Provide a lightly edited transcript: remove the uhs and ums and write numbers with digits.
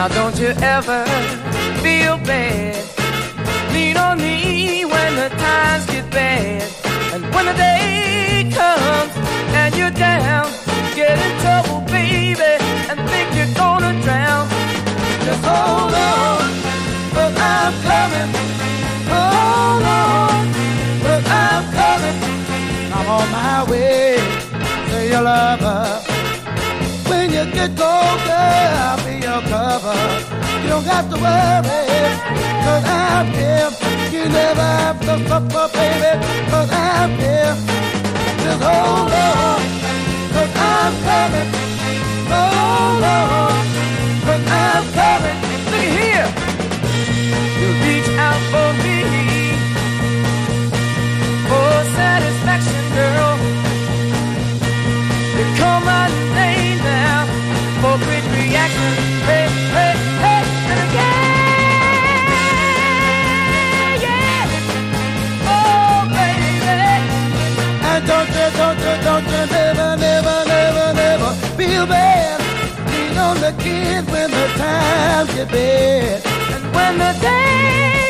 Now don't you ever feel bad. Lean on me when the times get bad. And when the day comes and you're down, get in trouble, baby, and think you're gonna drown. Just hold on, but I'm coming. Hold on, but I'm coming. I'm on my way to your lover. When you get colder, I'll be your cover. You don't have to worry, 'cause I'm here. You never have to suffer, baby, 'cause I'm here. Just hold on, 'cause I'm coming. Hold on, 'cause I'm coming. Look here, you reach out for me, for satisfaction, girl. You call my name now for quick reaction. Hey, hey, hey, and again, yeah. Oh, baby. And don't you never feel bad. Lean on the kid when the times get bad. And when the day